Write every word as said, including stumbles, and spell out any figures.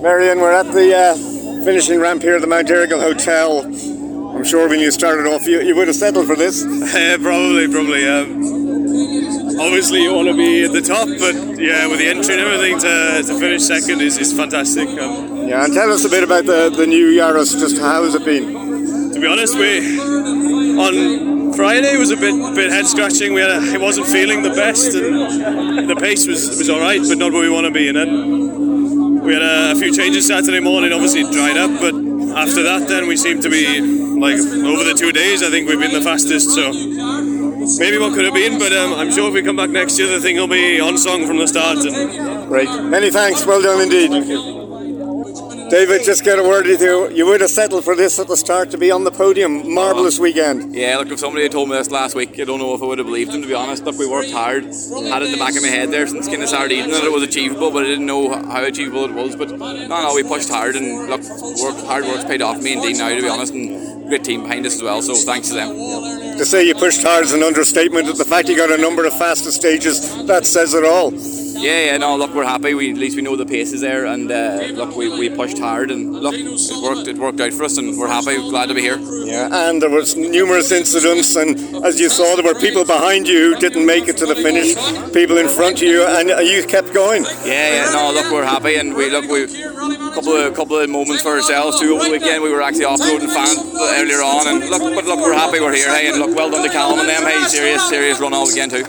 Marion, we're at the uh, finishing ramp here at the Mount Errigal Hotel. I'm sure when you started off, you, you would have settled for this. Uh, probably, probably. Um, obviously, you want to be at the top, but yeah, with the entry and everything, to, to finish second is, is fantastic. Um, yeah, and tell us a bit about the, the new Yaris. Just how has it been? To be honest, we on Friday was a bit bit head scratching. We had a, it wasn't feeling the best, and the pace was was all right, but not where we want to be. And then we had a, a few changes Saturday morning. Obviously, it dried up, but after that, then we seem to be like over the two days. I think we've been the fastest. So maybe what could have been, but um, I'm sure if we come back next year, the thing will be on song from the start. And great. Many thanks. Well done indeed. Thank you. David, just get a word with you. You would have settled for this at the start, to be on the podium. Marvellous weekend. Yeah, look, if somebody had told me this last week, I don't know if I would have believed them, to be honest. Look, we worked hard. Had it in the back of my head there since kind of Saturday evening that it was achievable, but I didn't know how achievable it was. But no, no, we pushed hard, and look, work, hard work's paid off me indeed now, to be honest, and great team behind us as well, so thanks to them. To say you pushed hard is an understatement. The fact you got a number of fastest stages, that says it all. Yeah, yeah, no, look, we're happy. We at least we know the pace is there, and uh, look, we, we pushed hard, and look, it worked. It worked out for us, and we're happy. Glad to be here. Yeah, and there was numerous incidents, and as you saw, there were people behind you who didn't make it to the finish, people in front of you, and you kept going. Yeah, yeah, no, look, we're happy, and we look, we a couple of couple of moments for ourselves too over the weekend. We were actually off the road and fan earlier on, and look, but look, we're happy we're here. Hey, and look, well done to Callum and them. Hey, serious, serious run all weekend too.